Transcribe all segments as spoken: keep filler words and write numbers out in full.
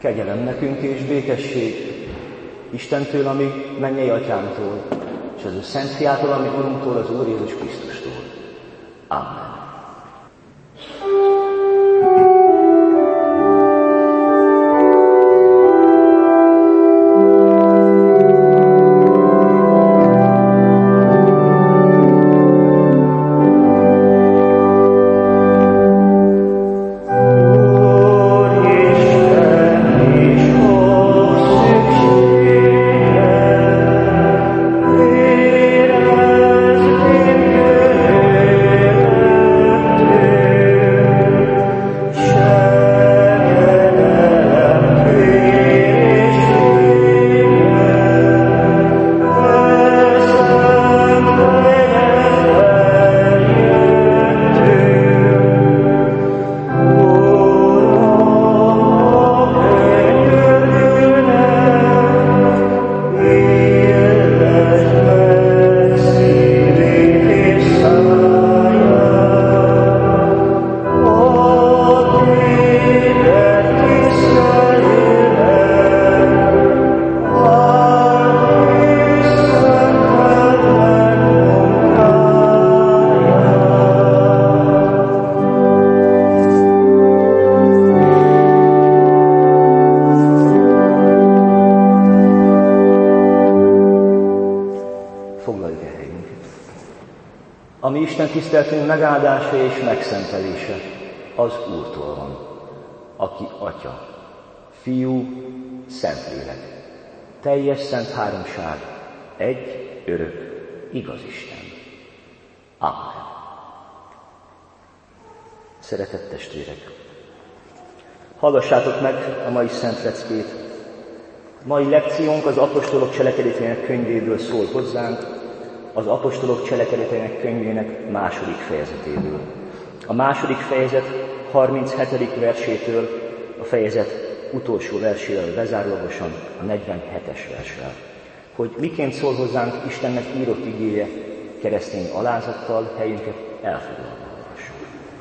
Kegyelem nekünk és békesség Istentől, ami mennyei Atyánktól, és az ő Szent Fiától, ami Urunktól, az Úr Jézus Krisztustól. Amen. Ami Isten tiszteletünk megáldása és megszentelése az Úrtól van, aki Atya, Fiú, Szentlélek, teljes szent háromság, egy, örök, igaz Isten. Amen. Szeretett testvérek! Hallgassátok meg a mai szent leckét. Mai lekciónk az apostolok cselekedeteinek könyvéből szól hozzánk, az apostolok cselekedeteinek könyvének második fejezetéből. A második fejezet harminchetedik versétől a fejezet utolsó versével bezárólagosan a negyvenhetes verssel. Hogy miként szól hozzánk Istennek írott igéje, keresztény alázattal helyünket elfoglalva olvassuk.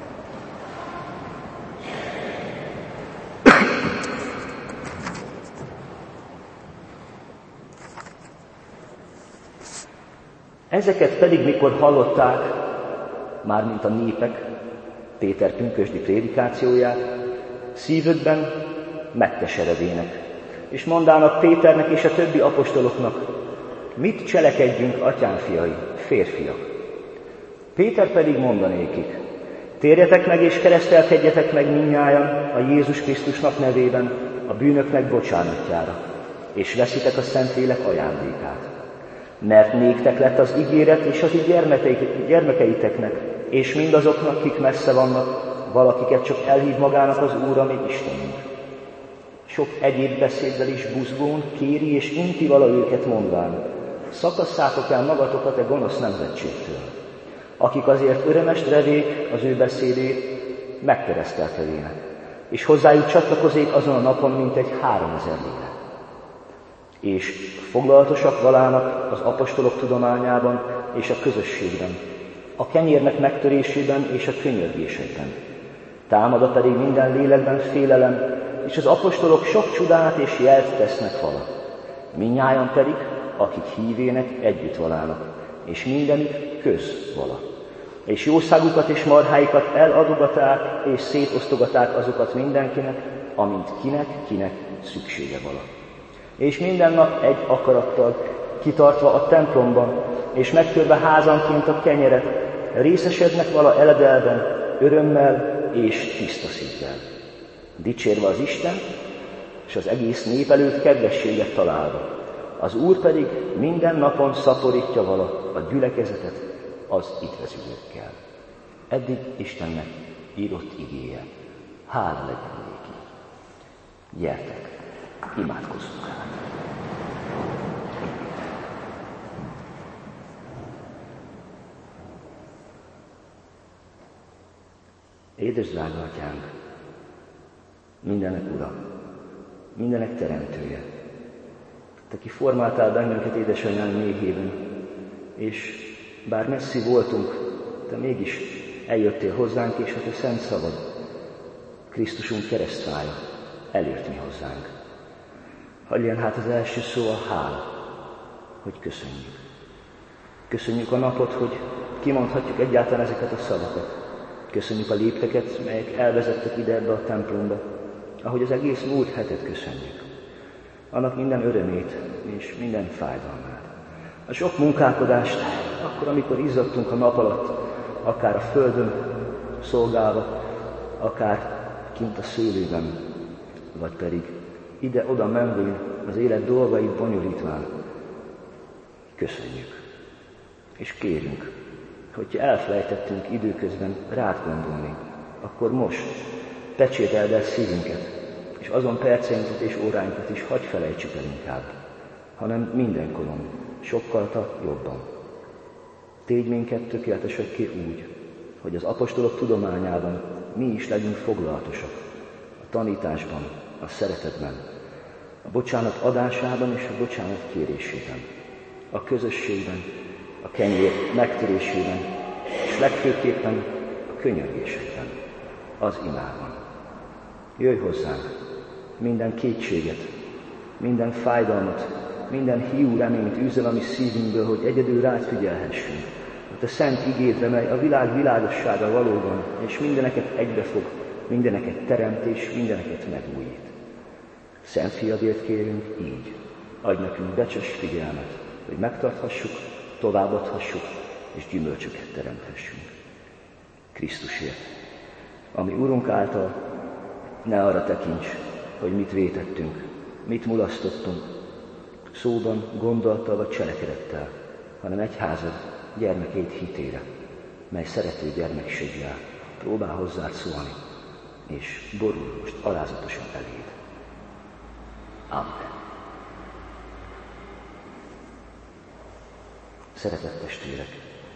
Ezeket pedig, mikor hallották, mármint a népek, Péter pünkösdi prédikációját, szívükben megkeseredének, és mondának Péternek és a többi apostoloknak, mit cselekedjünk, atyám fiai, férfiak? Péter pedig mondanékik, térjetek meg és keresztelkedjetek meg mindnyájan a Jézus Krisztusnak nevében a bűnöknek bocsánatjára, és veszitek a Szentlélek ajándékát. Mert néktek lett az ígéret, és az ti gyermekeiteknek, és mindazoknak, kik messze vannak, valakiket csak elhív magának az Úr, ami Istenünk. Sok egyéb beszéddel is buzgón kéri és inti vala őket mondván, szakasszátok el magatokat e gonosz nemzetségtől, akik azért örömest revék az ő beszédét, megkeresztelkedének, és hozzájuk csatlakozék azon a napon, mint egy háromezer lélek. És foglalatosak valának az apostolok tudományában és a közösségben, a kenyérnek megtörésében és a könyörgésekben. Támada pedig minden lélekben félelem, és az apostolok sok csodát és jelt tesznek vala. Mindnyájan pedig, akik hívének, együtt valának, és mindenük köz vala. És jószágukat és marháikat eladogaták, és szétosztogaták azokat mindenkinek, amint kinek-kinek szüksége vala. És minden nap egy akarattal, kitartva a templomban, és megtörve házanként a kenyeret, részesednek vala eledelben, örömmel és tiszta szívvel. Dicsérve az Isten, és az egész nép előtt kedvességet találva. Az Úr pedig minden napon szaporítja vala a gyülekezetet az üdvözülőkkel. Eddig Istennek írott igéje. Hála legyen néki. Gyertek, imádkozzunk át. Édes drága Atyánk, mindenek Ura, mindenek Teremtője, Te ki formáltál bennünket édesanyám méhében, és bár messzi voltunk, Te mégis eljöttél hozzánk, és a Te szent szavad, Krisztusunk keresztfája, elért mi hozzánk. Hadd legyen hát az első szó a hála, hogy köszönjük. Köszönjük a napot, hogy kimondhatjuk egyáltalán ezeket a szavakat. Köszönjük a lépteket, melyek elvezettek ide ebbe a templomba, ahogy az egész múlt hetet köszönjük. Annak minden örömét és minden fájdalmát. A sok munkálkodást, akkor, amikor izzadtunk a nap alatt, akár a földön szolgálva, akár kint a szőlőben, vagy pedig ide-oda menvén az élet dolgait bonyolítván. Köszönjük. És kérünk, hogyha elfelejtettünk időközben rád gondolni, akkor most pecsételd el szívünket, és azon perceinket és óráinkat is hagyj felejtsük el inkább, hanem mindenkoron, sokkal jobban. Tégy minket tökéletesekké úgy, hogy az apostolok tudományában mi is legyünk foglalatosak, a tanításban, a szeretetben, a bocsánat adásában és a bocsánat kérésében, a közösségben, a kenyér megtörésében, és legfőképpen a könyörgésekben, az imában. Jöjj hozzánk, minden kétséget, minden fájdalmat, minden hiú reményt űzzel a mi szívünkből, hogy egyedül rád figyelhessünk. A te szent igédre, mely a világ világossága valóban, és mindeneket egybefog, mindeneket teremt és mindeneket megújít. Szent fiadért kérünk így, adj nekünk becses figyelmet, hogy megtarthassuk, továbbadhassuk, és gyümölcsöket teremthessünk. Krisztusért, ami Urunk által, ne arra tekints, hogy mit vétettünk, mit mulasztottunk, szóban, gondolattal vagy cselekedettel, hanem egyházad gyermekét hitére, mely szerető gyermekséggel próbál hozzád szólni, és borul most alázatosan eléd. Amen. Szeretett testvérek!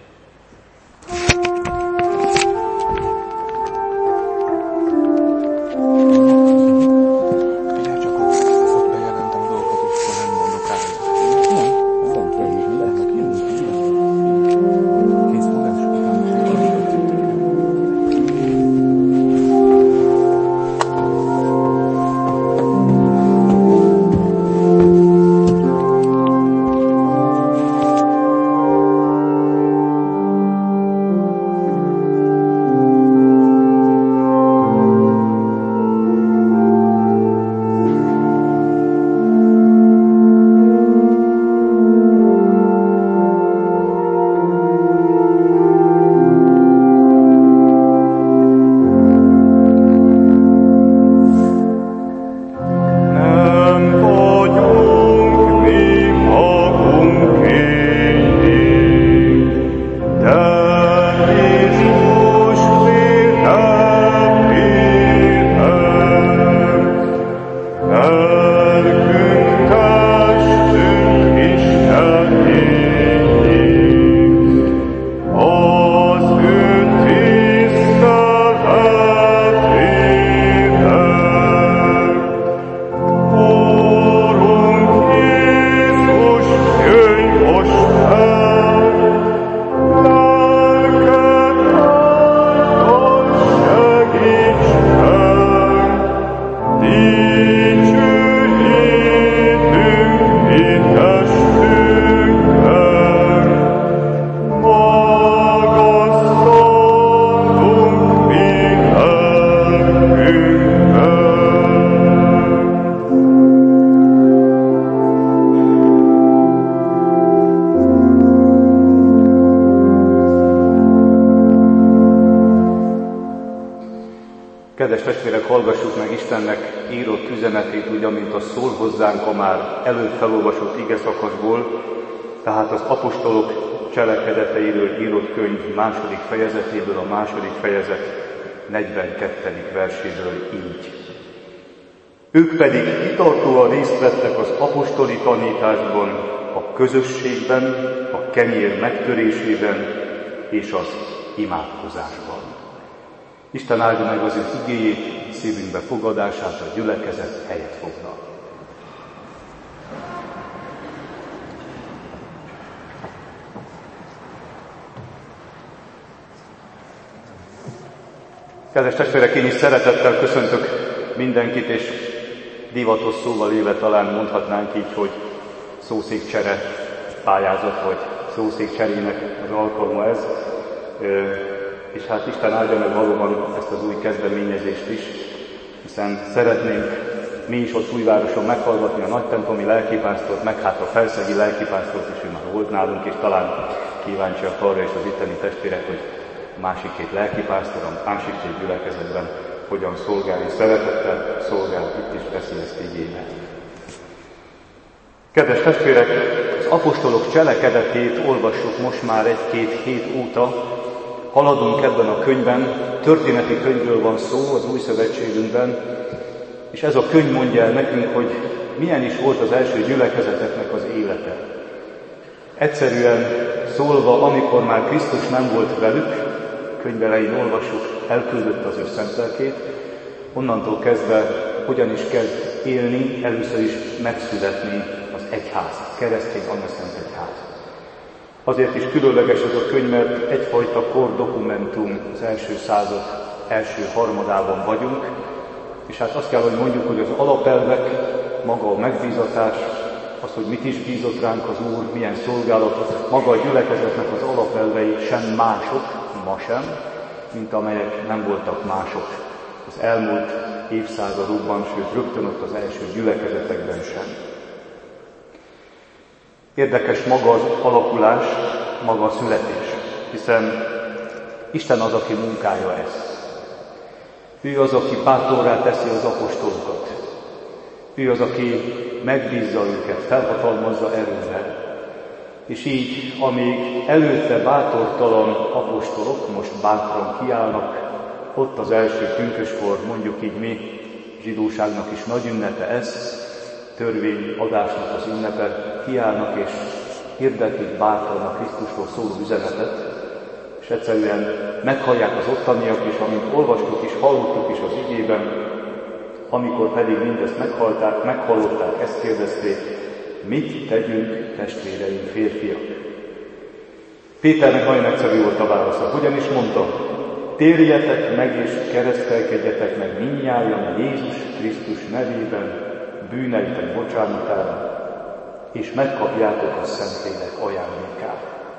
Kedves testvérek, hallgassuk meg Istennek írott üzenetét, úgy, amint az szól hozzánk a már előbb felolvasott ige szakaszból, tehát az apostolok cselekedeteiről írott könyv második fejezetéből, a második fejezet negyvenkettedik verséből így. Ők pedig kitartóan részt vettek az apostoli tanításban, a közösségben, a kenyér megtörésében és az imádkozásban. Isten áldja meg az ő igéjét, szívünkbe fogadását, a gyülekezet helyet foglal. Kedves testvérek, én is szeretettel köszöntök mindenkit, és divatos szóval élve talán mondhatnánk így, hogy szószékcsere pályázat, vagy szószékcserének az alkalma ez. És hát Isten áldja meg valóban ezt az új kezdeményezést is, hiszen szeretnénk mi is ott Újvároson meghallgatni a nagytemplomi lelkipásztort, meg hát a felszegi lelkipásztort is, ő már volt nálunk, és talán kíváncsiak arra is az itteni testvérek, hogy a másik két lelkipásztor, a másik két gyülekezetben hogyan szolgál, és szeretettel szolgál, itt is beszél ezt igényet. Kedves testvérek, az apostolok cselekedetét olvassuk most már egy-két hét óta, haladunk ebben a könyvben, történeti könyvről van szó az Új Szövetségünkben, és ez a könyv mondja el nekünk, hogy milyen is volt az első gyülekezeteknek az élete. Egyszerűen szólva, amikor már Krisztus nem volt velük, könyv elején olvassuk, elküldött az ő szent lelkét, onnantól kezdve hogyan is kezd élni, először is megszületni az egyház, keresztény anyaszent egyház. Azért is különleges ez a könyv, mert egyfajta kordokumentum, az első század első harmadában vagyunk, és hát azt kell, hogy mondjuk, hogy az alapelvek, maga a megbízatás, az, hogy mit is bízott ránk az Úr, milyen szolgálatot, maga a gyülekezetnek az alapelvei sem mások, ma sem, mint amelyek nem voltak mások az elmúlt évszázadokban, sőt rögtön ott az első gyülekezetekben sem. Érdekes maga az alakulás, maga a születés, hiszen Isten az, aki munkája ezt. Ő az, aki bátorrá teszi az apostolokat. Ő az, aki megbízza őket, felhatalmazza erővel. És így, amíg előtte bátortalan apostolok most bátran kiállnak, ott az első pünköskor, mondjuk így mi, zsidóságnak is nagy ünnepe ez, törvényadásnak az ünnepe, kiállnak és hirdetik bátran a Krisztusról szóló üzenetet, és egyszerűen meghallják az ottaniak is, amint olvastuk és hallottuk is az igében, amikor pedig mindezt meghallották, meghallották, ezt kérdezték, mit tegyünk, testvéreim, férfiak? Péternek nagyon egyszerű volt a válasza. Hogyan is mondta? Térjetek meg és keresztelkedjetek meg mindnyájan Jézus Krisztus nevében, bűneitek bocsánatára, és megkapjátok a Szentlélek ajándékát.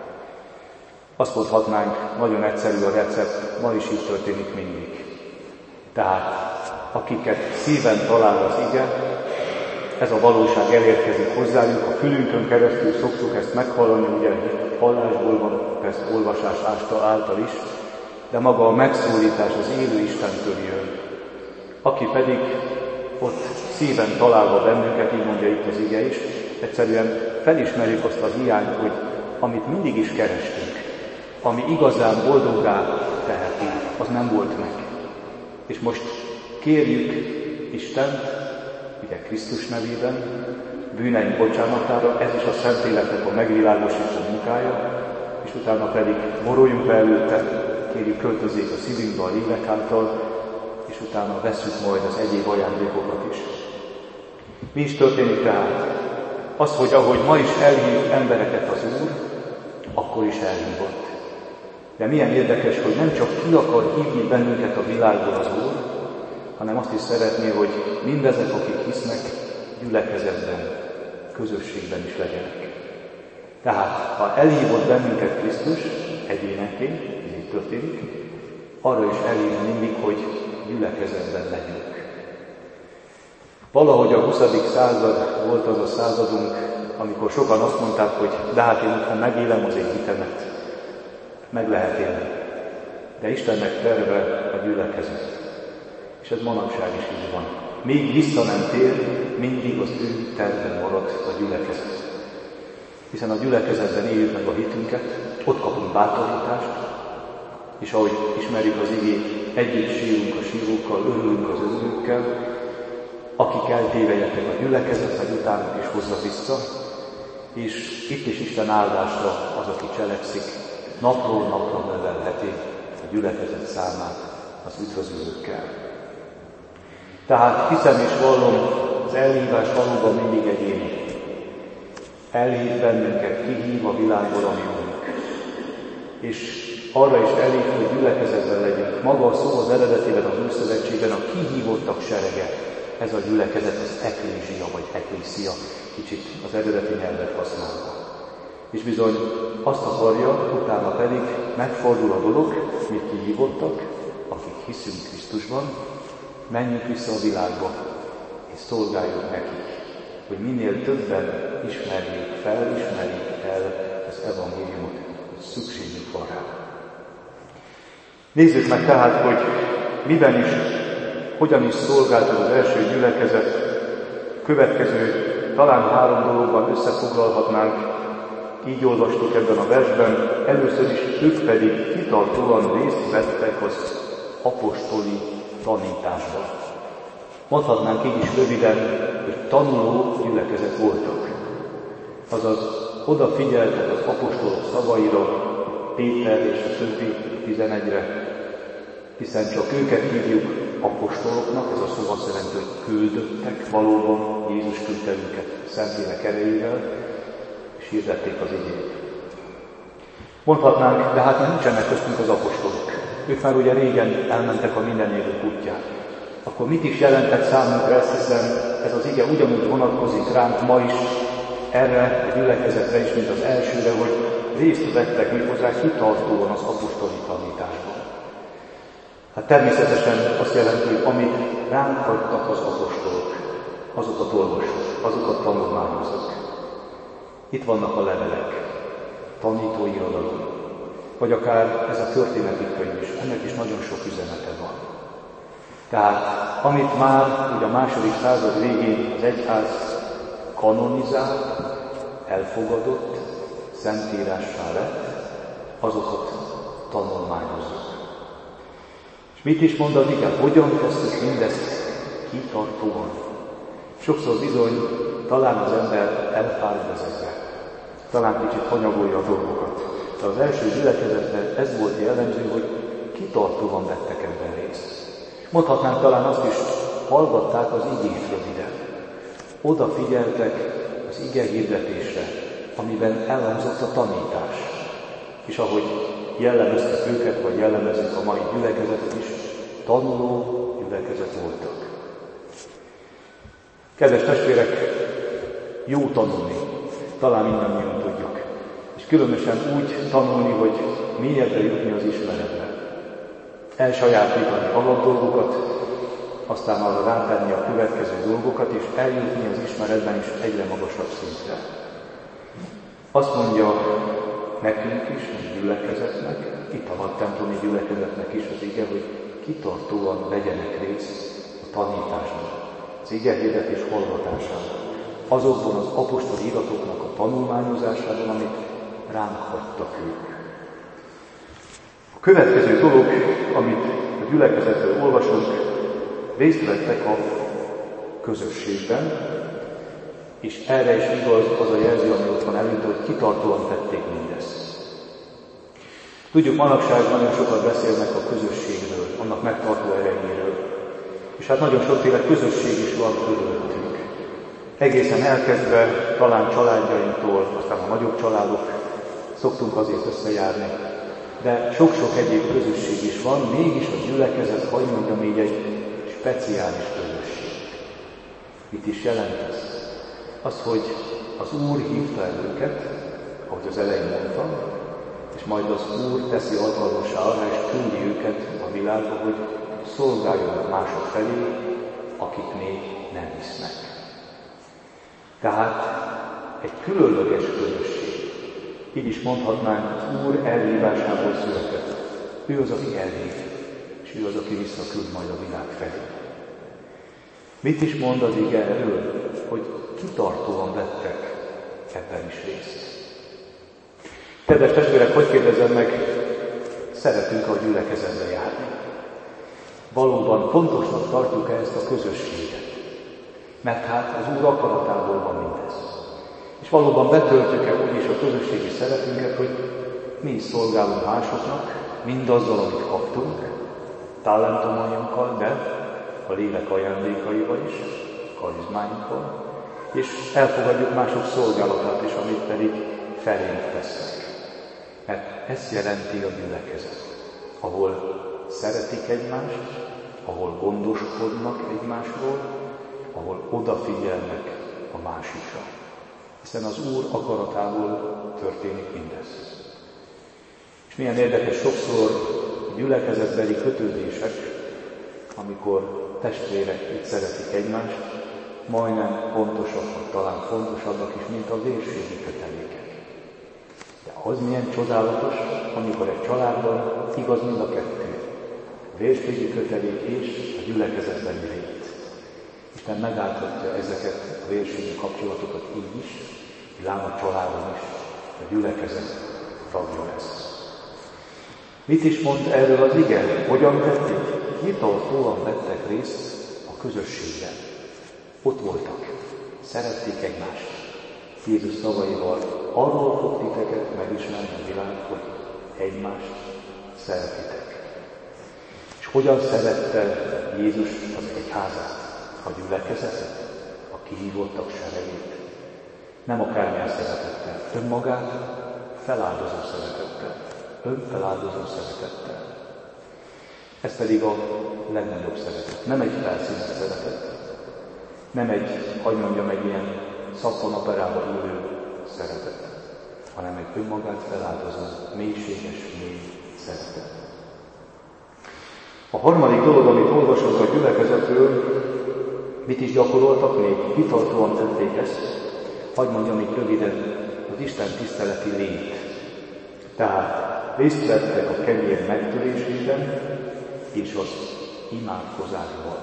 Azt mondhatnánk, nagyon egyszerű a recept, ma is így történik mindig. Tehát, akiket szíven talál az ige, ez a valóság elérkezik hozzájuk, a fülünkön keresztül szoktuk ezt meghallani, ugye hallásból van, persze olvasás által is, de maga a megszólítás az élő Istentől jön. Aki pedig ott szíven találva bennünket, így mondja itt az ige is, egyszerűen felismerjük azt az hiányt, hogy amit mindig is kerestünk, ami igazán boldoggá teheti, az nem volt meg. És most kérjük Istent, ugye Krisztus nevében, bűneink bocsánatára, ez is a Szentléleknek a megvilágosító munkája, és utána pedig boruljunk be előtte, kérjük költözzék a szívünkbe a lélek által, és utána vesszük majd az egyéb ajándékokat is. Mi is történik tehát? Az, hogy ahogy ma is elhív embereket az Úr, akkor is elhívott. De milyen érdekes, hogy nem csak ki akar hívni bennünket a világból az Úr, hanem azt is szeretné, hogy mindezek, akik hisznek, gyülekezetben, közösségben is legyenek. Tehát, ha elhívott bennünket Krisztus egyénenként, ez így történik, arra is elhív mindig, hogy gyülekezetben legyünk. Valahogy a huszadik század volt az a századunk, amikor sokan azt mondták, hogy de hát én otthon megélem az én hitemet. Meg lehet élni. De Istennek terve a gyülekezet. És ez manapság is így van. Még vissza nem tér, mindig az ő terven marad a gyülekezet. Hiszen a gyülekezetben éljük meg a hitünket, ott kapunk bátorítást, és ahogy ismerjük az igét, együtt sírunk a sírókkal, örülünk az örülőkkel, akik eltévejettek a gyülekezet, vagy utánuk is hozza vissza, és itt is Isten áldásra az, aki cselekszik, napról napra növelheti a gyülekezet számát az üdvözlőkkel. Tehát hiszem és vallom, az elhívás valóban mindig egyéni. Elhív bennünket, kihív a világból, ami úrunk. És arra is elhív, hogy gyülekezetben legyünk. Maga a szó az eredetében, az Új Szövetségben a kihívottak serege. ez a gyülekezet az eklézsia vagy eklészia, kicsit az eredeti nyelvet használva. És bizony azt akarja, utána pedig megfordul a dolog, mit kihívottak, akik hiszünk Krisztusban, menjünk vissza a világba, és szolgáljuk nekik, hogy minél többen ismerjék fel, ismerjék el az evangéliumot, hogy szükségük van rá. Nézzük meg tehát, hogy miben is, hogyan is szolgált az első gyülekezet. Következő, talán három dologban összefoglalhatnánk, így olvastuk ebben a versben, először is ők pedig kitartóan részt vettek az apostoli tanításban. Mondhatnánk így is röviden, hogy tanuló gyülekezet voltak. Azaz odafigyeltek az apostolok szavaira, Péter és a többi tizenegyre, hiszen csak őket hívjuk apostoloknak, ez a szó azt jelenti, hogy küldöttek, valóban Jézus küldte őket Szentlélek erejével, és hirdették az igét. Mondhatnánk, de hát nincsenek köztünk az apostolok. Ők már ugye régen elmentek a minden élők útján. Akkor mit is jelentett számunkra ezt, hiszen ez az ige ugyanúgy vonatkozik ránk ma is, erre a gyülekezetre is, mint az elsőre, hogy részt vettek méghozzá kitartóan az apostoli tanításban. Hát természetesen azt jelenti, hogy amit ránk hagytak az apostolok, azokat olvasok, azokat tanulmányozok. Itt vannak a levelek, tanítói irodalom, vagy akár ez a történeti könyv is, ennek is nagyon sok üzenete van. Tehát, amit már ugye a második század végén az egyház kanonizált, elfogadott, szentírássá lett, azokat tanulmányozzuk. És mit is mond az ige? Hogyan tesszük mindezt kitartóan? Sokszor bizony, talán az ember elfáll ezekbe, talán kicsit hanyagolja a dolgokat. De az első gyülekezetben ez volt jellemző, hogy kitartóan vettek ebben részt. Mondhatnánk talán azt is, hallgatták az igét röviden. Odafigyeltek az ige hirdetésre, amiben elhangzott a tanítás. És ahogy jellemeztek őket, vagy jellemezik a mai gyülekezetet is, tanuló gyülekezet voltak. Kedves testvérek, jó tanulni, talán mindannyian tudjuk. És különösen úgy tanulni, hogy mélyebbre jutni az ismeretbe. Elsajátítani alap dolgokat, aztán arra rátenni a következő dolgokat, és eljutni az ismeretben is egyre magasabb szintre. Azt mondja nekünk is, mint gyülekezetnek, itt a templomi gyülekezetnek is az ige, hogy kitartóan vegyenek részt a tanításban, az ige hirdetés hallgatásában, azokban az apostoli iratoknak a tanulmányozásában, amit ránk hagytak ők. A következő dolog, amit a gyülekezetről olvasunk, részt vettek a közösségben, és erre is igaz az a jelző, ami ott van előtt, hogy kitartóan tették mindezt. Tudjuk, manapság nagyon sokat beszélnek a közösségről, annak megtartó erejéről, és hát nagyon sokféle közösség is van körülöttünk. Egészen elkezdve talán családjainktól, aztán a nagyobb családok, szoktunk azért összejárni, de sok-sok egyéb közösség is van, mégis a gyülekezet, hagy mondjam így, egy speciális közösség. Mit is jelent ez? Az, hogy az Úr hívta el őket, ahogy az elején mondtam, és majd az Úr teszi alkalmassá arra, és küldi őket a világba, hogy szolgáljanak mások felé, akik még nem hisznek. Tehát egy különleges közösség. Így is mondhatnánk, az Úr elhívásából született. Ő az, aki elhív, és ő az, aki visszaküld majd a világ felé. Mit is mond az ige erről? Hogy kitartóan vettek ebben is részt. Kedves testvérek, hogy kérdezem meg, szeretünk a gyülekezetbe járni? Valóban fontosnak tartjuk-e ezt a közösséget? Mert hát az Úr akaratából van mindez. És valóban betöltjük-e úgyis a közösségi szerepünket, hogy mi is szolgálunk másoknak, mindazzal, amit kaptunk, talentumainkkal, de a lélek ajándékaival is, karizmáinkkal, és elfogadjuk mások szolgálatát is, amit pedig felénk tesznek. Mert ezt jelenti a gyülekezet, ahol szeretik egymást, ahol gondoskodnak egymásról, ahol odafigyelnek a másikra. Hiszen az Úr akaratából történik mindez. És milyen érdekes sokszor gyülekezetbeli kötődések, amikor testvérek itt szeretik egymást, majdnem fontosabbak, talán fontosabbak is, mint a vérségi kötelékek. De az milyen csodálatos, amikor egy családban igaz mind a kettő, a vérségi kötelék és a gyülekezetbeli lét. Isten megálltatja ezeket a vérségi kapcsolatokat így is, lám a családon is, a gyülekezet tagja lesz. Mit is mond erről az ige? Hogyan tették? Hitartóan vettek részt a közösségben. Ott voltak, szerették egymást. Jézus szavaival arról fog titeket megismerni a világ, hogy egymást szeretitek. És hogyan szerette Jézus az egyházát, a gyülekezetet, a kihívottak seregét? Nem akármilyen szeretettel, önmagát feláldozó szeretettel, önfeláldozó szeretettel. Ez pedig a legnagyobb szeretet. Nem egy felszínes szeretet, nem egy, hogy mondjam, egy ilyen szappanoperába ülő szeretet, hanem egy önmagát feláldozó, mélységes, mély szeretet. A harmadik dolog, amit olvasunk a gyülekezetről, mit is gyakoroltak még? Hitartóan tették ezt, hadd mondjam itt röviden, az Isten tiszteleti lét. Tehát részt vettek a kenyér megtörésében és az imádkozásban.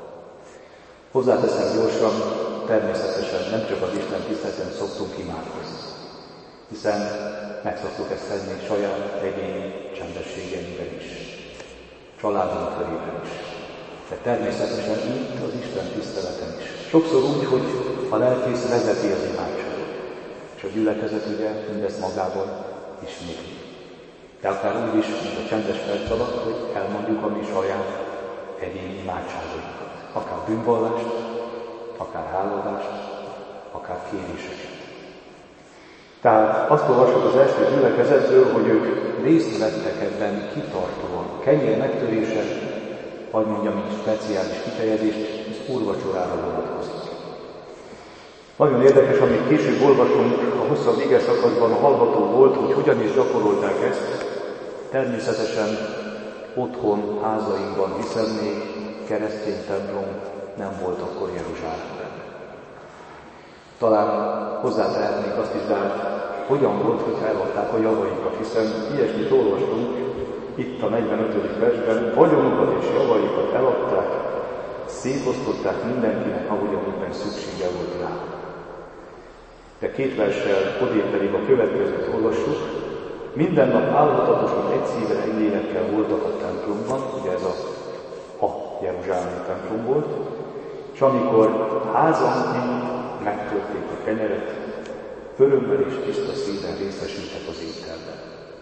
Hozzáteszem gyorsan, természetesen nem csak az Isten tiszteleten szoktunk imádkozni, hiszen meg szoktuk ezt tenni saját egyéni csendességeinkben is, családunk körében is. De természetesen itt az Isten tiszteleten is. Sokszor úgy, hogy a lelkész vezeti az imádságot, és a gyülekezet ugye mindezt magában ismétli. De akár úgy is, mint a csendes perc alatt, hogy elmondjuk a mi saját egyéni imádságainkat. Akár bűnvallást, akár háladást, akár kéréseket. Tehát azt olvasok az első gyülekezetről, hogy ők részt vettek ebben kitartóan. Kenyér megtörése, vagy mondjam így speciális kifejezést, az úrvacsorára vonatkozik. Nagyon érdekes, amit később olvasunk, a hosszabb ige szakaszban hallható volt, hogy hogyan is gyakorolták ezt. Természetesen otthon, házainkban, hiszen még keresztény templom nem volt akkor Jeruzsálemben. Talán hozzátehetnék azt is, de hogyan volt, hogy eladták a javaikat, hiszen ilyesmit olvastunk itt a negyvenötödik versben, vagyonukat és javaikat eladták, szétosztották mindenkinek, ahogy amiben szüksége volt rá. De két verssel odébb pedig a következőt olvassuk, minden nap állhatatosan egy szívvel, egy lélekkel voltak a templomban, ugye ez a, a Jeruzsálemi templom volt, és amikor házanként megtörték a kenyeret, örömmel és tiszta szívvel részesültek az ételben.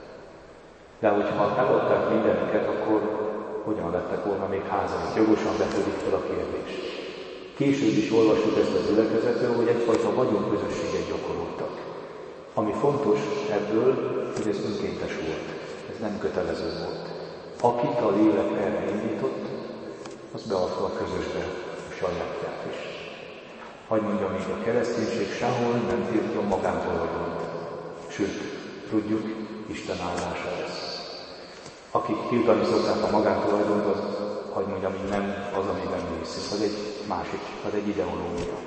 De hogyha eladták mindeneket, akkor hogyan lettek volna még házaik? Jogosan vetődik fel a kérdés. Később is olvassuk ezt az gyülekezetről, hogy egyfajta vagyonközösséget gyakoroltak. Ami fontos ebből, hogy ez önkéntes volt, ez nem kötelező volt. Akit a lélek erre indított, az beadta a közösbe a sajátját is. Hagy mondjam, még a kereszténység sehol nem tiltja magántulajdont. Sőt, tudjuk, Isten állása lesz. Akik tiltani szokták a magántulajdont, az, hagy mondjam, így nem az, amiben hisz, az egy másik, az egy ideológia.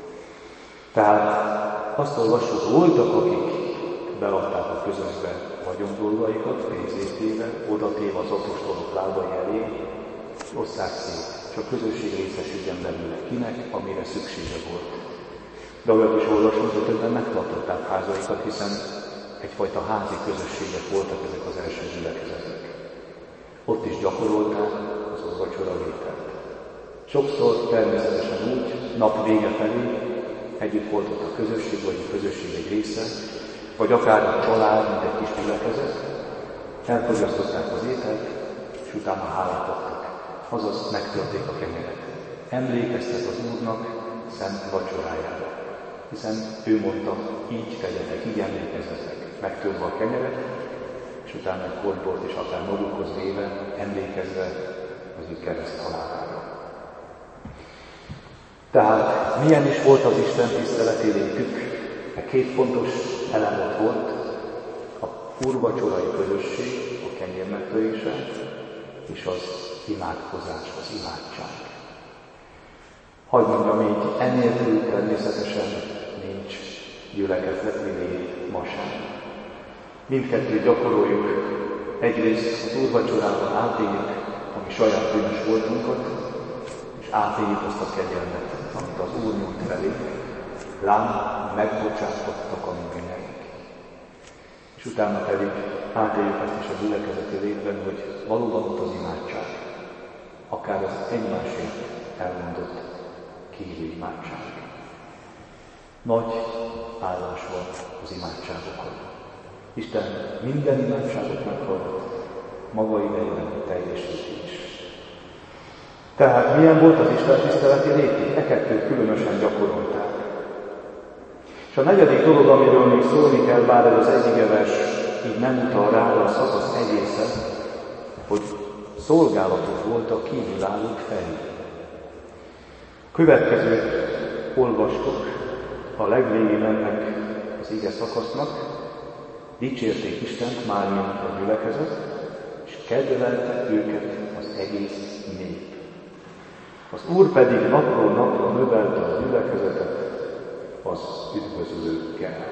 Tehát azt olvassuk, voltak, akik beadták a közösbe vagyondolgaikat, pénzét téve, oda téve az apostolok lábai elé, és oszták szét, és a közösség részesüljön belőle kinek, amire szüksége volt. De olyat is olvasunk, hogy többen megtartották házaikat, hiszen egyfajta házi közösségek voltak ezek az első gyülekezetek. Ott is gyakorolták az úrvacsora lételt. Sokszor természetesen úgy, nap vége felé együtt volt ott a közösség, vagy a közösség egy része, vagy akár a család, mint egy kis gyülekezet, elfogyasztották az ételt, és utána hálát adtak. Azaz megtörték a kenyeret. Emlékeztek az Úrnak szent vacsorájára. Hiszen ő mondta, így tegyetek, így emlékezzetek. Megtörve a kenyeret, és utána egy kortyból és akár magukhoz véve, emlékezve az ő kereszt halálára. Tehát milyen is volt az Isten tiszteleti létük? A két fontos elem ott volt, a úrvacsorai közösség, a kenyér megtörése, és az imádkozás, az imádság. Hadd mondjam így, ennélkül természetesen nincs gyülekezeti lét ma sem. Mindkettőt gyakoroljuk, egyrészt az úrvacsorában átéljük a mi saját bűnös voltunkat, és átéljük azt a kegyelmet, amit az Úr nyújt felénk, lám megbocsátottak a mi bűneink. És utána pedig átéljük ezt is a gyülekezeti létben, hogy valóban ott az imádság, akár az egymásért elmondott kérő imádság. Nagy állás van az imádságokon. Isten minden imádságot meghallgat, maga idejében teljesíti is. Tehát milyen volt az Isten tiszteleti létük? E kettőt különösen gyakorolták. És a negyedik dolog, amiről még szólni kell, bár ez az egyik vers így nem utal rá, a szakasz egészen, hogy szolgálatot volt a kívülállók felé. Következőt olvastuk a legvégén ennek az ige szakasznak, dicsérték Istent, mármint a gyülekezet, és kedvelte őket az egész nép. Az Úr pedig napról napra növelte a gyülekezetet az üdvözülőkkel.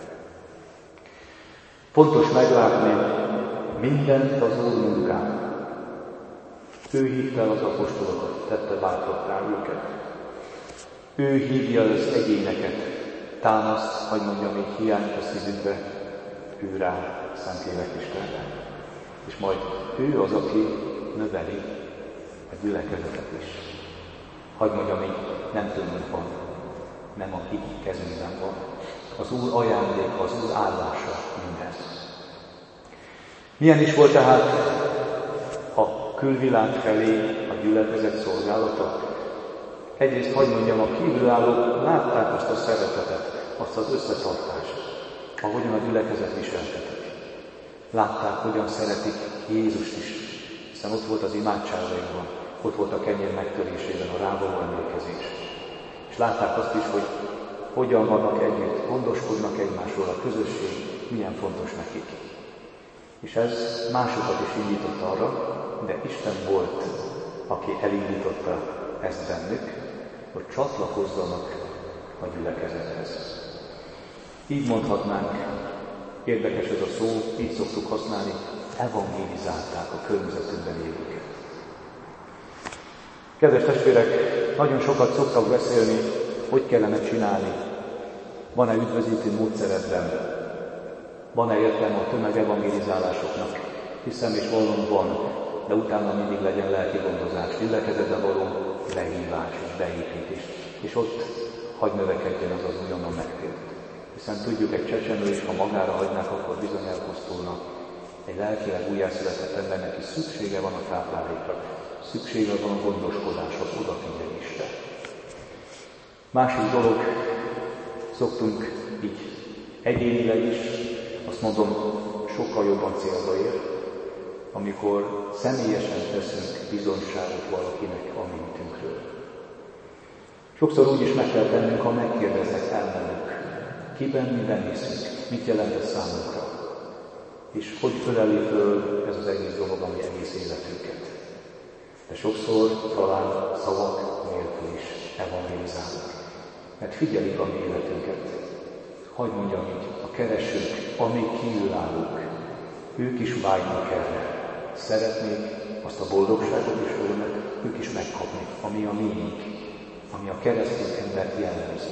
Fontos meglátni, mindent az Úr munkál. Ő hívta el az apostolokat, tette bátrabbá őket. Ő hívja az egyéneket, támaszt, hogy mondjam így, hiányt a szívükbe, ő rá Szentlélek Istenre. És majd ő az, aki növeli a gyülekezetet is. Hadd mondjam így, nem tőlünk van, nem a mi kezünkben van. Az Úr ajándéka, az Úr állása mindez. Milyen is volt tehát a külvilág felé a gyülekezet szolgálata? Egyrészt, hadd mondjam, a kívülállók látták azt a szeretetet, azt az összetartást, ahogyan a gyülekezet viseltetik. Látták, hogyan szeretik Jézust is, hiszen ott volt az imádságainkban, ott volt a kenyér megtörésében a rávaló emlékezés. És látták azt is, hogy hogyan vannak együtt, gondoskodnak egymásról, a közösség milyen fontos nekik. És ez másokat is indított arra, de Isten volt, aki elindította ezt bennük, hogy csatlakozzanak a gyülekezethez. Így mondhatnánk, érdekes ez a szó, így szoktuk használni, evangélizálták a környezetünkben élőket. Kedves testvérek, nagyon sokat szoktak beszélni, hogy kellene csinálni. Van-e üdvözítő módszeredben? Van-e értelme a tömegevangélizálásoknak? Hiszem és vallom van, de utána mindig legyen lelki gondozás, gyülekezetbe való lehívás és beépítés. És ott hagy növekedjen az az újonnan megtért. Hiszen tudjuk, egy csecsemő is, ha magára hagynák, akkor bizony elpusztulna. Egy lelkileg újjászületett embernek is szüksége van a táplálékra, szüksége van a gondoskodásra, odafigyelj Isten. Másik dolog, szoktunk így egyénileg is, azt mondom, sokkal jobban célba ér, amikor személyesen teszünk bizonyságot valakinek a mintünkről. Sokszor úgy is meg kell tennünk, ha megkérdeznek, elmenünk. Kiben, miben hiszünk, mit jelent ez számunkra, és hogy öleli föl ez az egész dolog, ami egész életünket. De sokszor talán szavak nélkül is evangélizálnak, mert figyelik a mi életünket. Hadd mondjam így, a keresők, a még kívülállók, ők is vágynak erre. Szeretnék azt a boldogságot és örömet ők is megkapni, ami a miénk, ami a keresztény embert jellemzi.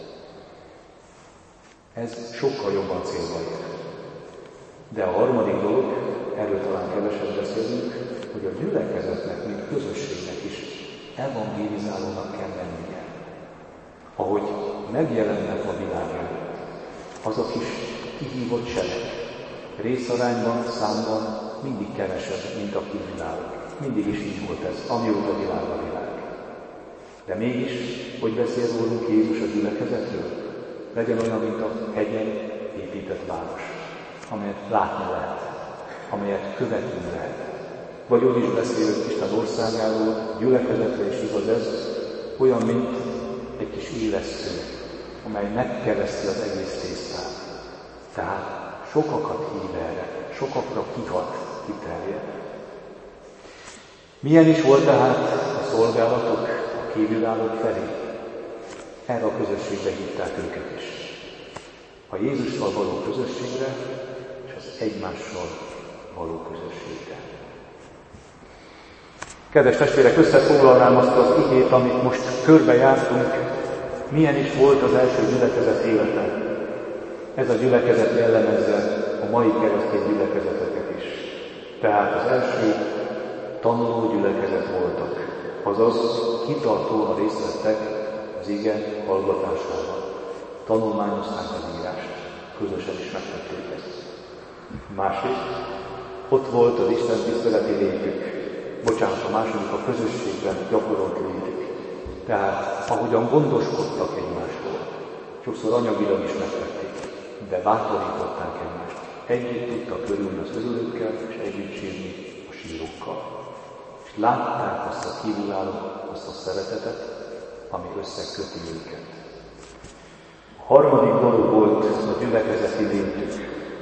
Ez sokkal jobban célba ér. De a harmadik dolog, erről talán keveset beszélünk, hogy a gyülekezetnek, mint közösségnek is evangélizálónak kell lennie. Ahogy megjelennek a világ előtt, az a kis kihívott sereg, részarányban, számban mindig kevesebb, mint a kívülállók. Mindig is így volt ez, amióta világ a világ. De mégis, hogy beszél rólunk Jézus a gyülekezetről? Legyen olyan, mint a hegyen épített város, amelyet látni lehet, amelyet követni lehet. Vagy úgy is beszél Isten országáról, gyülekezetre is igaz ez, olyan, mint egy kis élesztő, amely megkereszti az egész tésztát. Tehát sokakat hív erre, sokakra kihat, kiterjed. Milyen is volt tehát a szolgálatok a kívülállók felé? Erre a közösségbe hívták őket is. A Jézussal való közösségre, és az egymással való közösségre. Kedves testvérek, összefoglalnám azt az igét, amit most körbejártunk, milyen is volt az első gyülekezet élete. Ez a gyülekezet jellemezze a mai keresztény gyülekezeteket is. Tehát az első tanuló gyülekezet voltak, azaz kitartóan részt vettek az ige hallgatásával. Tanulmányozták az írást, közösen is megtették ezt. Másrészt, ott volt az Isten tiszteleti létük, bocsánat, a második a közösségben gyakorolt létük. Tehát, ahogyan gondoskodtak egymástól, sokszor anyagilag is megtették, de bátorították egymást. Együtt tudtak körülni az özülőkkel, és együtt sírni a sírokkal. És látták azt a kívülálló, azt a szeretetet, ami összeköti őket. A harmadik dolog volt a gyülekezeti létük.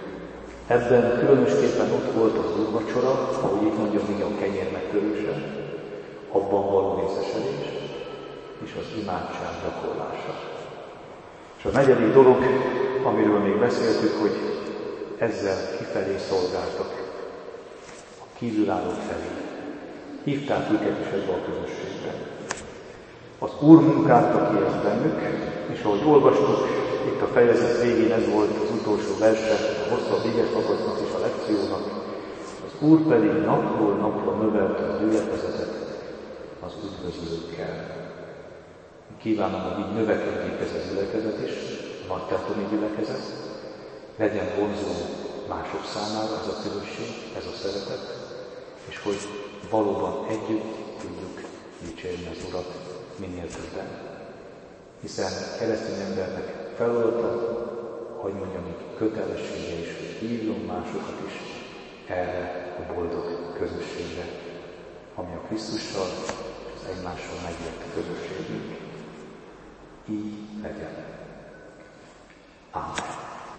Ebben különösképpen ott volt az úrvacsora, ahogy itt mondja még a kenyér megtörése, abban való részesedés, és az imádság gyakorlása. És a negyedik dolog, amiről még beszéltük, hogy ezzel kifelé szolgáltak, a kívülállók felé. Hívták őket is ebbe a közösségbe. Az Úr munkálta ki ezt bennük, és ahogy olvastuk, itt a fejezet végén ez volt az utolsó verse, a hosszabb igeszakasznak és a lekciónak. Az Úr pedig napról napra növelte a gyülekezetet az üdvözlőkkel. Kívánom, hogy így növekedjék ez a gyülekezet is, a nagy templomi gyülekezet, legyen vonzó mások számára ez a közösség, ez a szeretet, és hogy valóban együtt tudjuk dicsérni az Urat minél többen. Hiszen keresztény embernek feladata, hogy mondjam, így kötelessége is, hogy hívjon másokat is erre a boldog közösségre, ami a Krisztussal és az egymással megért közösségünk. Így legyen. Amen.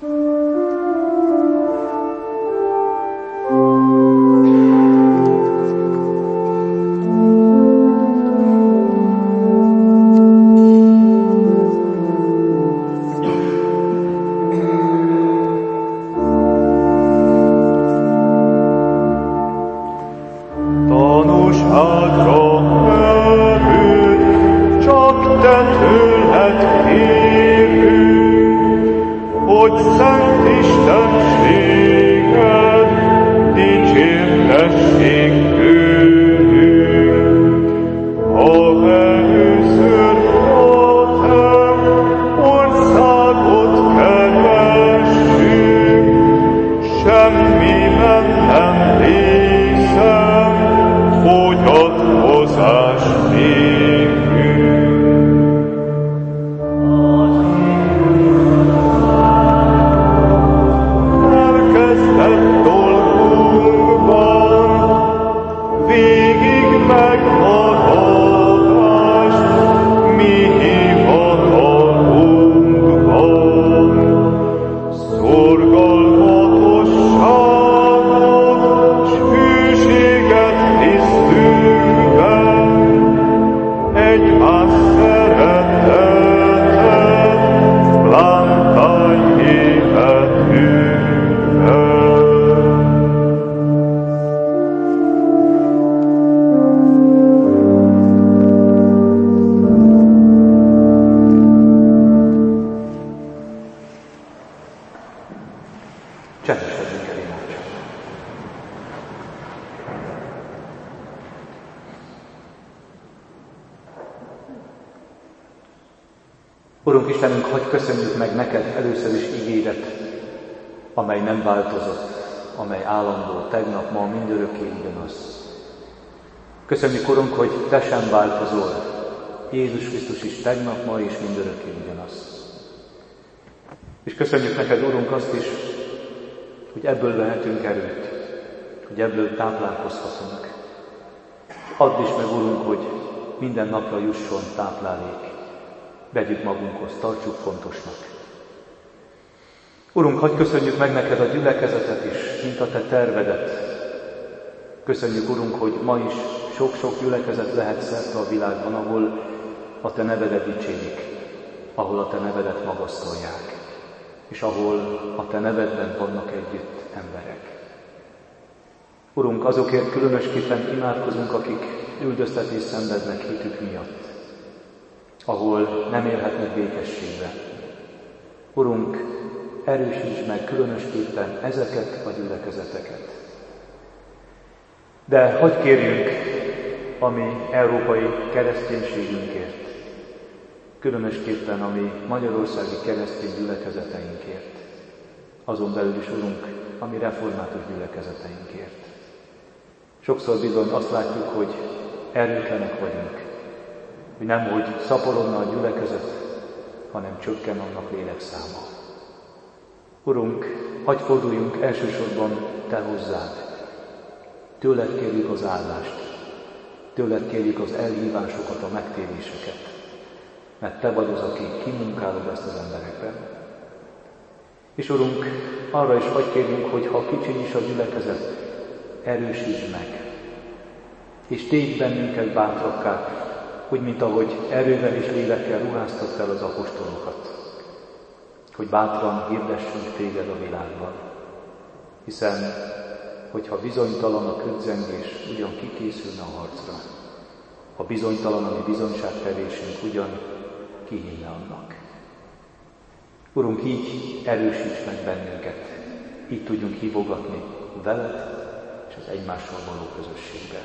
Urunk Istenünk, hadd köszönjük meg neked először is igédet, amely nem változott, amely állandó, tegnap, ma, mindörökké ugyanaz. Köszönjük, Urunk, hogy te sem változol, Jézus Krisztus is tegnap, ma és mindörökké ugyanaz. És köszönjük neked, Urunk, azt is, hogy ebből vehetünk erőt, hogy ebből táplálkozhatunk. Add is meg, Urunk, hogy minden napra jusson táplálék, vegyük magunkhoz, tartsuk fontosnak. Urunk, hadd köszönjük meg neked a gyülekezetet is, mint a te tervedet. Köszönjük, Urunk, hogy ma is sok-sok gyülekezet lehet szerte a világban, ahol a te nevedet dicsérik, ahol a te nevedet magasztalják, és ahol a te nevedben vannak együtt emberek. Urunk, azokért különösképpen imádkozunk, akik üldöztetést szenvednek hitük miatt, ahol nem élhetnek békességben. Urunk, erősítsd meg különösképpen ezeket a gyülekezeteket. De hadd kérjünk a mi európai kereszténységünkért, különösképpen a mi magyarországi keresztény gyülekezeteinkért, azon belül is, Urunk, a mi református gyülekezeteinkért. Sokszor bizony azt látjuk, hogy erőtlenek vagyunk, hogy nem, hogy szaporodna a gyülekezet, hanem csökken annak lélekszáma. Urunk, hadd forduljunk elsősorban te hozzád. Tőled kérjük az állást, tőled kérjük az elhívásokat, a megtéréseket, mert te vagy az, aki kimunkálod ezt az emberekben. És Urunk, arra is hadd kérjünk, hogy ha kicsiny is a gyülekezet, erősítsd meg, és tégy bennünket bátrakká, úgy, mint ahogy erővel és lélekkel ruháztad fel az apostolokat, hogy bátran hirdessünk téged a világban. Hiszen, hogyha bizonytalan a küzzengés, ugyan kikészülne a harcra. Ha bizonytalan a mi bizonyságtevésünk, ugyan kihinne annak. Urunk, így erősíts meg bennünket, így tudjunk hívogatni veled és az egymással való közösségbe.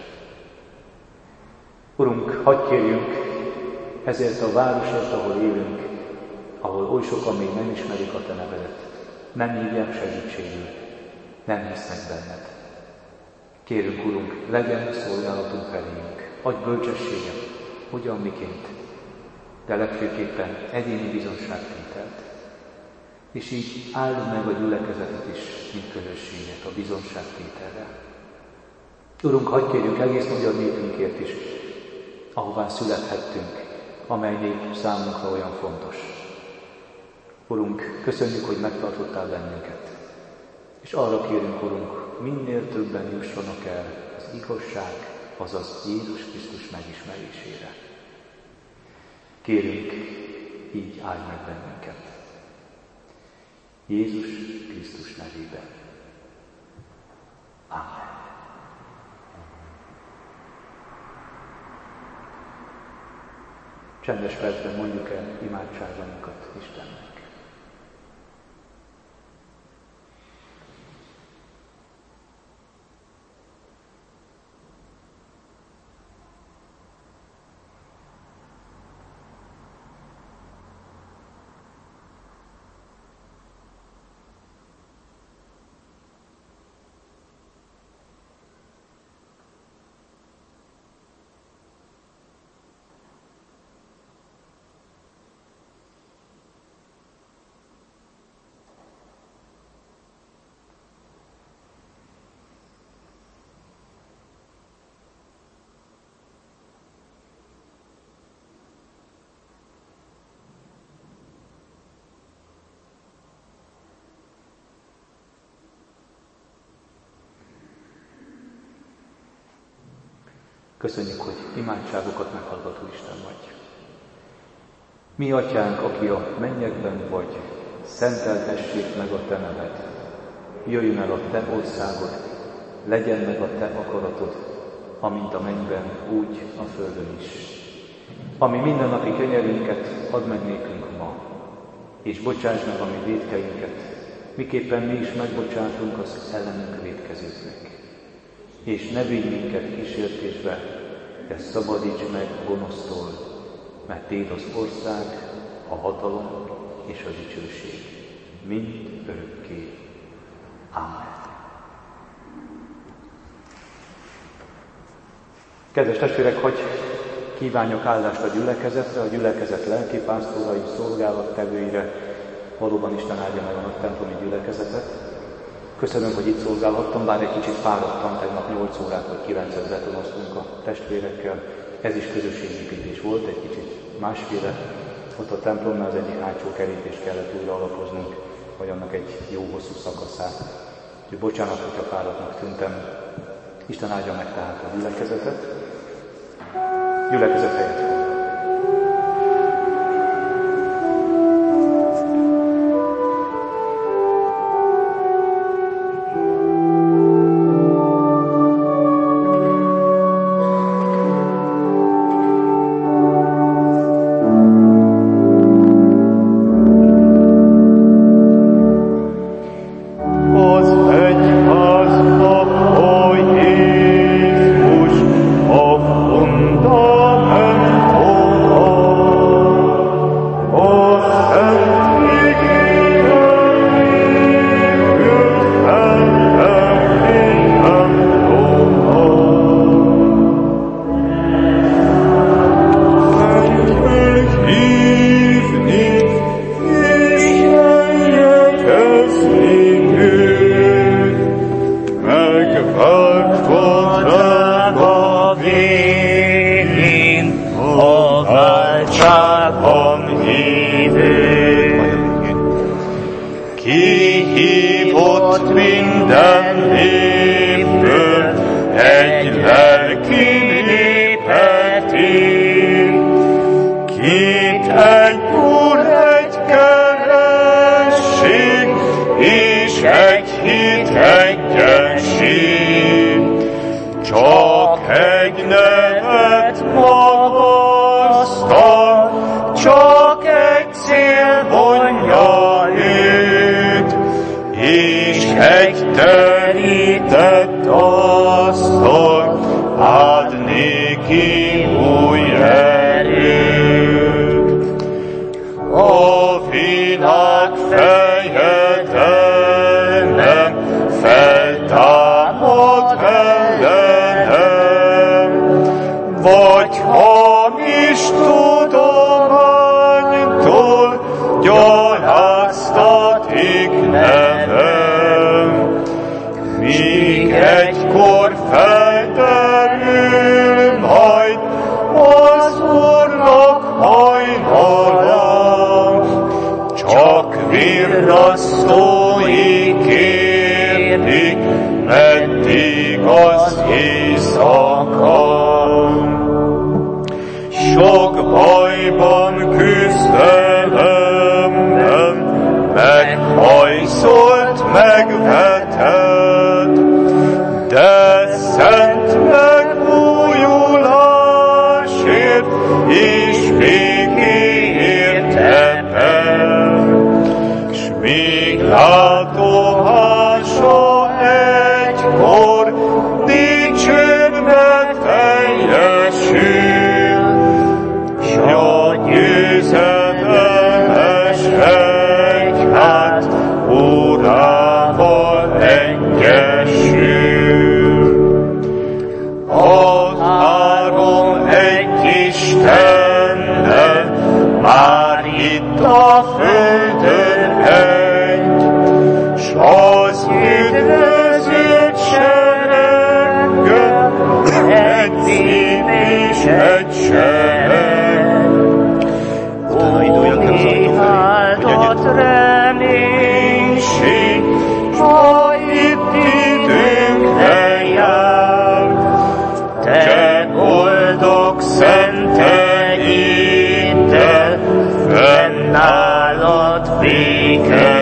Urunk, hadd kérjünk ezért a városért, ahol élünk, ahol oly sokan még nem ismerik a te nevedet, nem hívják segítségül, nem hisznek benned. Kérünk, Urunk, legyen szolgálatunk felénk, adj bölcsességet, hogyan miként, de legfőképpen egyéni bizonságtételt. És így áld meg a gyülekezetet is, mint közösséget a bizonságtételre. Urunk, hadd kérjünk egész magyar népünkért is, ahová születhettünk, amely nép számunkra olyan fontos. Urunk, köszönjük, hogy megtartottál bennünket, és arra kérünk, Urunk, minél többen jussanak el az igazság, azaz Jézus Krisztus megismerésére. Kérünk, így áldj meg bennünket. Jézus Krisztus nevében. Amen. Csendes percben mondjuk el imádságainkat Istennek. Köszönjük, hogy imádságokat meghallgató Isten vagy. Mi atyánk, aki a mennyekben vagy, szenteltessék meg a te neved. Jöjjön el a te országod, legyen meg a te akaratod, amint a mennyben, úgy a földön is. Ami mindennapi kenyerünket add meg nékünk ma, és bocsáss meg a mi vétkeinket, miképpen mi is megbocsátunk az ellenünk vétkezőknek. És ne vigy minket kísértésbe, de szabadíts meg gonosztól, mert téd az ország, a hatalom és a dicsőség, mind örökké. Amen. Kedves testvérek, hogy kívánjak állást a gyülekezetre, a gyülekezet lelkipásztorai, szolgálattevőire, valóban Isten áldja meg a nagy templomi gyülekezetet. Köszönöm, hogy itt szolgálhattam, bár egy kicsit fáradtam, tegnap nyolc órát vagy kilencet betonoztunk a testvérekkel. Ez is közösségépítés volt, egy kicsit másféle Ott a templomnál az egyik hátsó kerítést kellett újra alapoznunk, vagy annak egy jó hosszú szakaszát. Úgyhogy bocsánat, hogyha fáradtnak tűntem. Isten áldja meg tehát a gyülekezetet. Gyülekezet helyett foglalkozik. Fennállott béke.